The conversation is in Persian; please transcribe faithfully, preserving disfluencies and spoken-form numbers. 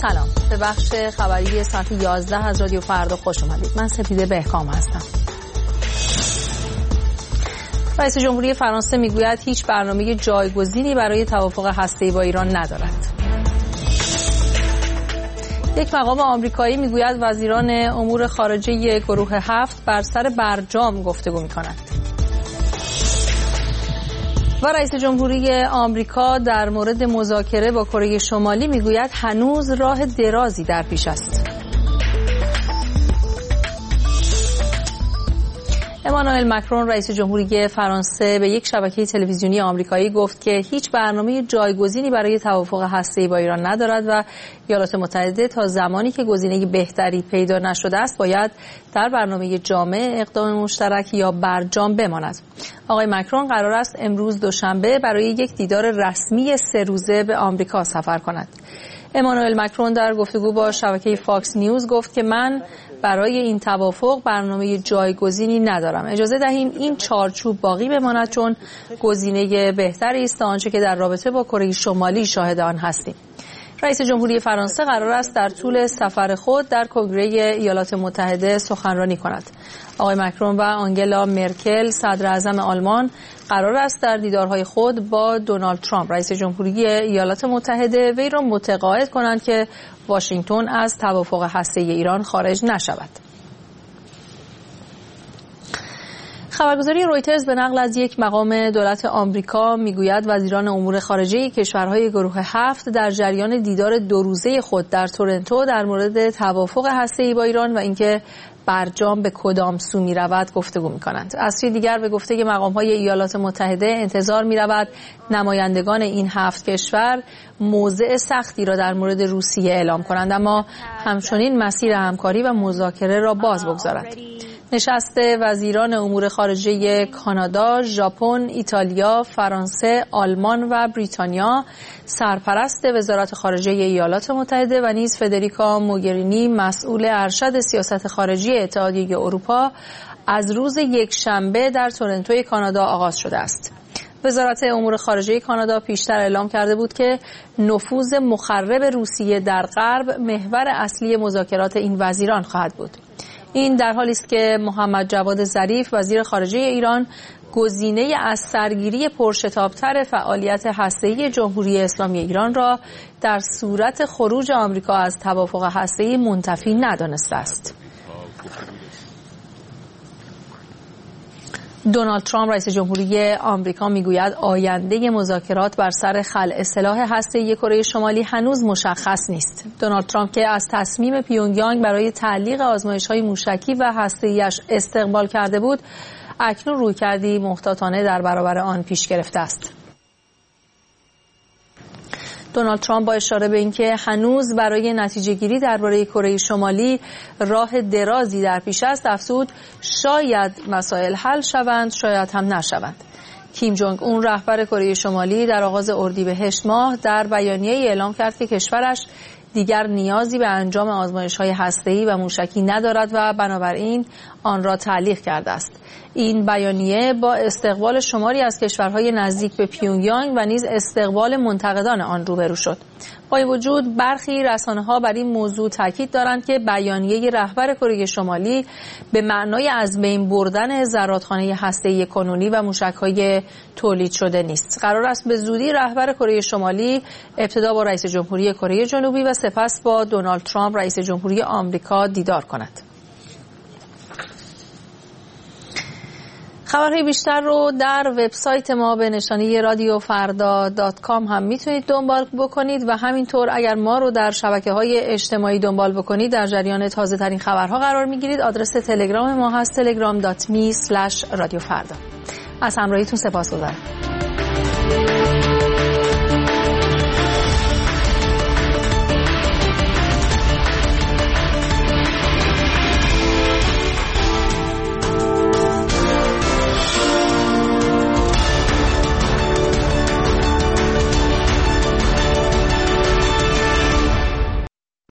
سلام، به بخش خبری ساعت یازده از رادیو فردا خوش اومدید. من سپیده بهکام هستم. رئیس جمهوری فرانسه میگوید هیچ برنامه جایگزینی برای توافق هسته‌ای با ایران ندارد. یک مقام آمریکایی میگوید وزیران امور خارجه گروه هفت بر سر برجام گفتگو می‌کنند. و رئیس جمهوری آمریکا در مورد مذاکره با کره شمالی میگوید هنوز راه درازی در پیش است. امانوئل مکرون رئیس جمهوری فرانسه به یک شبکه تلویزیونی آمریکایی گفت که هیچ برنامه جایگزینی برای توافق هسته‌ای با ایران ندارد و ایالات متحده تا زمانی که گزینه بهتری پیدا نشده است باید در برنامه جامع اقدام مشترک یا برجام بماند. آقای مکرون قرار است امروز دوشنبه برای یک دیدار رسمی سه روزه به آمریکا سفر کند. امانوئل مکرون در گفتگو با شبکه فاکس نیوز گفت که من برای این توافق برنامه جایگزینی ندارم. اجازه دهیم این چارچوب باقی بماند چون گزینه بهتری است تا آنچه که در رابطه با کره شمالی شاهد آن هستیم. رئیس جمهوری فرانسه قرار است در طول سفر خود در کنگره ایالات متحده سخنرانی کند. آقای مکرون و آنگلا مرکل صدر اعظم آلمان قرار است در دیدارهای خود با دونالد ترامپ رئیس جمهوری ایالات متحده وی را متقاعد کنند که واشنگتن از توافق هسته‌ای ایران خارج نشود. خبرگزاری رویترز به نقل از یک مقام دولت آمریکا میگوید وزیران امور خارجه کشورهای گروه هفت در جریان دیدار دو روزه خود در تورنتو در مورد توافق هسته‌ای با ایران و اینکه برجام به کدام سو می رود گفتگو می کنند. از سوی دیگر به گفته مقام های ایالات متحده انتظار می رود نمایندگان این هفت کشور موضع سختی را در مورد روسیه اعلام کنند اما همچنین مسیر همکاری و مذاکره را باز بگذارد. نشست وزیران امور خارجه کانادا، ژاپن، ایتالیا، فرانسه، آلمان و بریتانیا سرپرست وزارت خارجه ایالات متحده و نیز فدریکا موگرینی مسئول ارشد سیاست خارجی اتحادیه اروپا از روز یکشنبه در تورنتو کانادا آغاز شده است. وزارت امور خارجه کانادا پیشتر اعلام کرده بود که نفوذ مخرب روسیه در غرب محور اصلی مذاکرات این وزیران خواهد بود. این در حالی است که محمد جواد ظریف وزیر خارجه ایران گزینه از سرگیری پرشتاب‌تر فعالیت هسته‌ای جمهوری اسلامی ایران را در صورت خروج آمریکا از توافق هسته‌ای منتفی ندانسته است. دونالد ترامپ رئیس جمهوری آمریکا میگوید آینده مذاکرات بر سر خلع سلاح هسته‌ای کره شمالی هنوز مشخص نیست. دونالد ترامپ که از تصمیم پیونگیانگ برای تعلیق آزمایش‌های موشکی و هسته‌ای‌اش استقبال کرده بود، اکنون رویکردی محتاطانه در برابر آن پیش گرفته است. دونالد ترامپ با اشاره به اینکه هنوز برای نتیجه گیری درباره کره شمالی راه درازی در پیش است افزود شاید مسائل حل شوند شاید هم نشوند. کیم جونگ اون رهبر کره شمالی در آغاز اردیبهشت ماه در بیانیه‌ای اعلام کرد که کشورش دیگر نیازی به انجام آزمایش‌های هسته‌ای و موشکی ندارد و بنابراین آن را تعلیق کرده است. این بیانیه با استقبال شماری از کشورهای نزدیک به پیونگیانگ و نیز استقبال منتقدان آن روبرو شد. با این وجود برخی رسانه‌ها بر این موضوع تاکید دارند که بیانیه رهبر کره شمالی به معنای از بین بردن زرادخانه هسته‌ای کنونی و موشک‌های تولید شده نیست. قرار است به زودی رهبر کره شمالی ابتدا با رئیس جمهوری کره جنوبی و سپس با دونالد ترامپ رئیس جمهوری آمریکا دیدار کند. خبرهای بیشتر رو در وبسایت ما به نشانی رادیو فردا دات کام هم میتونید دنبال بکنید و همینطور اگر ما رو در شبکه‌های اجتماعی دنبال بکنید در جریان تازه ترین خبرها قرار میگیرید. آدرس تلگرام ما هست تلگرام دات می اسلش رادیو فردا. از همراهیتون سپاسگزارم.